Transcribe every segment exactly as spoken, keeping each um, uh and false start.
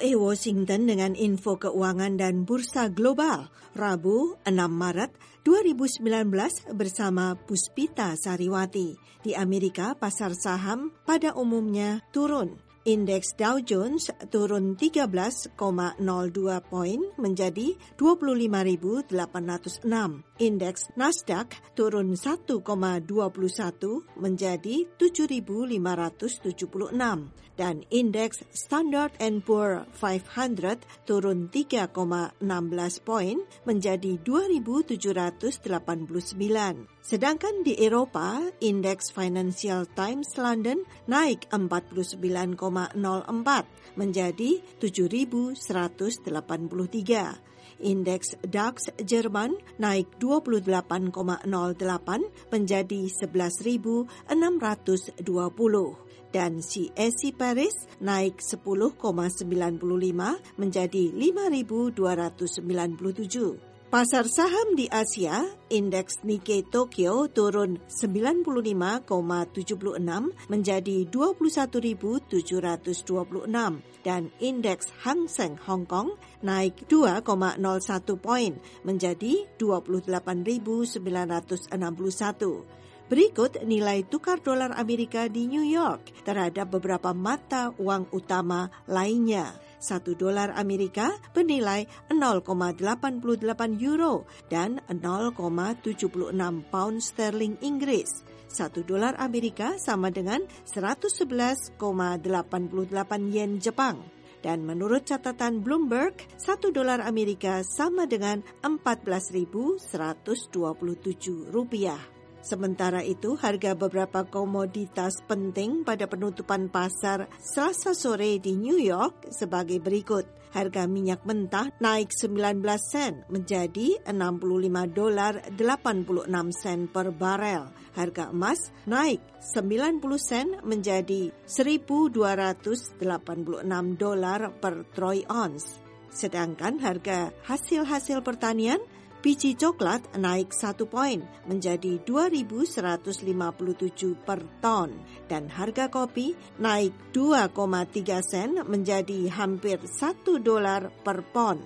A Washington dengan info keuangan dan bursa global, Rabu enam Maret dua ribu sembilan belas bersama Puspita Sariwati. Di Amerika, pasar saham pada umumnya turun. Indeks Dow Jones turun tiga belas koma nol dua poin menjadi dua puluh lima ribu delapan ratus enam. Indeks Nasdaq turun satu koma dua satu menjadi tujuh ribu lima ratus tujuh puluh enam. Dan indeks Standard and Poor lima ratus turun tiga koma enam belas poin menjadi dua ribu tujuh ratus delapan puluh sembilan. Sedangkan di Eropa, indeks Financial Times London naik empat puluh sembilan koma nol empat menjadi tujuh ribu seratus delapan puluh tiga. Indeks DAX Jerman naik dua puluh delapan koma nol delapan menjadi sebelas ribu enam ratus dua puluh. Dan C A C Paris naik sepuluh koma sembilan lima menjadi lima ribu dua ratus sembilan puluh tujuh. Pasar saham di Asia, indeks Nikkei Tokyo turun sembilan puluh lima koma tujuh enam menjadi dua puluh satu ribu tujuh ratus dua puluh enam dan indeks Hang Seng Hong Kong naik dua koma nol satu poin menjadi dua puluh delapan ribu sembilan ratus enam puluh satu. Berikut nilai tukar dolar Amerika di New York terhadap beberapa mata uang utama lainnya. Satu dolar Amerika bernilai nol koma delapan delapan euro dan nol koma tujuh enam pound sterling Inggris. Satu dolar Amerika sama dengan seratus sebelas koma delapan delapan yen Jepang. Dan menurut catatan Bloomberg, satu dolar Amerika sama dengan empat belas ribu seratus dua puluh tujuh rupiah. Sementara itu, harga beberapa komoditas penting pada penutupan pasar Selasa sore di New York sebagai berikut. Harga minyak mentah naik sembilan belas sen menjadi enam puluh lima dolar delapan puluh enam sen per barel. Harga emas naik sembilan puluh sen menjadi seribu dua ratus delapan puluh enam dolar per troy ounce. Sedangkan harga hasil-hasil pertanian, biji coklat naik satu poin menjadi dua ribu seratus lima puluh tujuh per ton dan harga kopi naik dua koma tiga sen menjadi hampir satu dolar per pon.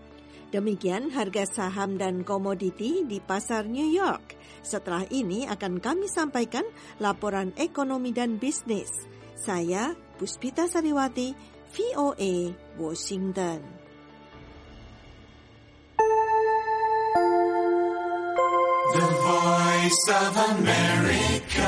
Demikian harga saham dan komoditi di pasar New York. Setelah ini akan kami sampaikan laporan ekonomi dan bisnis. Saya Puspita Sariwati, V O A, Washington. The Voice of America.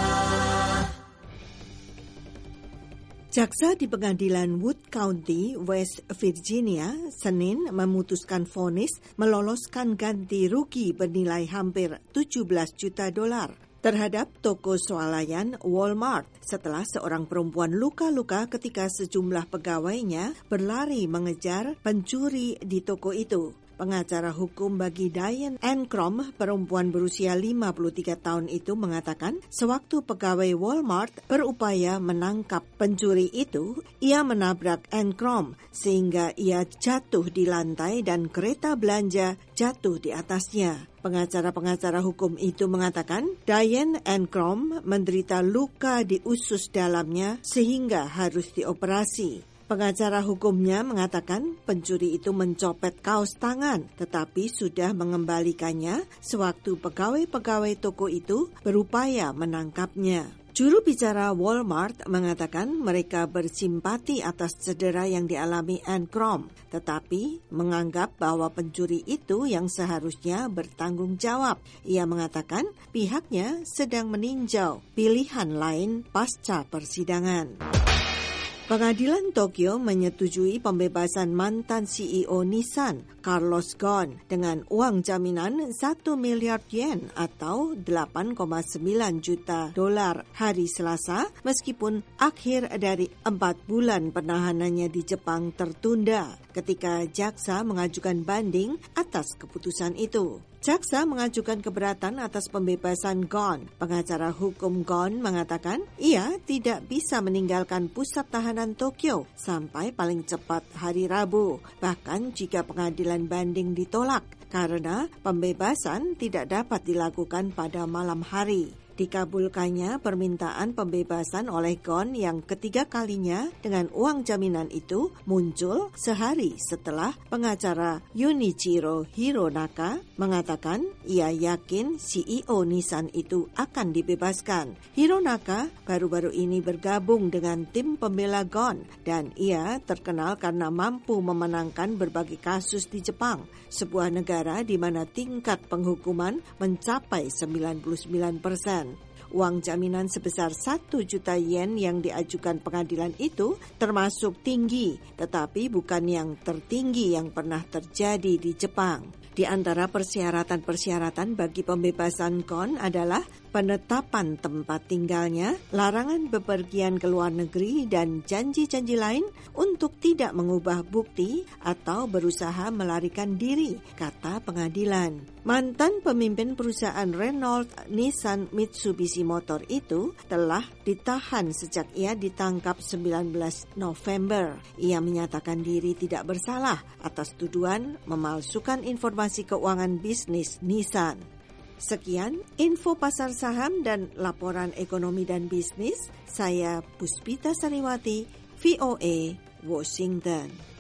Jaksa di Pengadilan Wood County, West Virginia, Senin memutuskan vonis meloloskan ganti rugi bernilai hampir tujuh belas juta dolar terhadap toko swalayan Walmart setelah seorang perempuan luka-luka ketika sejumlah pegawainya berlari mengejar pencuri di toko itu. Pengacara hukum bagi Diane Ancrom, perempuan berusia lima puluh tiga tahun itu mengatakan, sewaktu pegawai Walmart berupaya menangkap pencuri itu, ia menabrak Ancrom sehingga ia jatuh di lantai dan kereta belanja jatuh di atasnya. Pengacara-pengacara hukum itu mengatakan, Diane Ancrom menderita luka di usus dalamnya sehingga harus dioperasi. Pengacara hukumnya mengatakan pencuri itu mencopet kaos tangan, tetapi sudah mengembalikannya sewaktu pegawai-pegawai toko itu berupaya menangkapnya. Juru bicara Walmart mengatakan mereka bersimpati atas cedera yang dialami Ancrom, tetapi menganggap bahwa pencuri itu yang seharusnya bertanggung jawab. Ia mengatakan pihaknya sedang meninjau pilihan lain pasca persidangan. Pengadilan Tokyo menyetujui pembebasan mantan C E O Nissan, Carlos Ghosn, dengan uang jaminan satu miliar yen atau delapan koma sembilan juta dolar hari Selasa, meskipun akhir dari empat bulan penahanannya di Jepang tertunda ketika jaksa mengajukan banding atas keputusan itu. Jaksa mengajukan keberatan atas pembebasan Ghosn. Pengacara hukum Ghosn mengatakan ia tidak bisa meninggalkan pusat tahanan Tokyo sampai paling cepat hari Rabu, bahkan jika pengadilan banding ditolak, karena pembebasan tidak dapat dilakukan pada malam hari. Dikabulkannya permintaan pembebasan oleh Gon yang ketiga kalinya dengan uang jaminan itu muncul sehari setelah pengacara Junichiro Hironaka mengatakan ia yakin C E O Nissan itu akan dibebaskan. Hironaka baru-baru ini bergabung dengan tim pembela Gon dan ia terkenal karena mampu memenangkan berbagai kasus di Jepang, sebuah negara di mana tingkat penghukuman mencapai sembilan puluh sembilan persen. Uang jaminan sebesar satu juta yen yang diajukan pengadilan itu termasuk tinggi, tetapi bukan yang tertinggi yang pernah terjadi di Jepang. Di antara persyaratan-persyaratan bagi pembebasan Gon adalah penetapan tempat tinggalnya, larangan bepergian ke luar negeri, dan janji-janji lain untuk tidak mengubah bukti atau berusaha melarikan diri, kata pengadilan. Mantan pemimpin perusahaan Renault Nissan Mitsubishi Motor itu telah ditahan sejak ia ditangkap sembilan belas November. Ia menyatakan diri tidak bersalah atas tuduhan memalsukan informasi keuangan bisnis Nissan. Sekian info pasar saham dan laporan ekonomi dan bisnis. Saya Puspita Sariwati, V O A, Washington.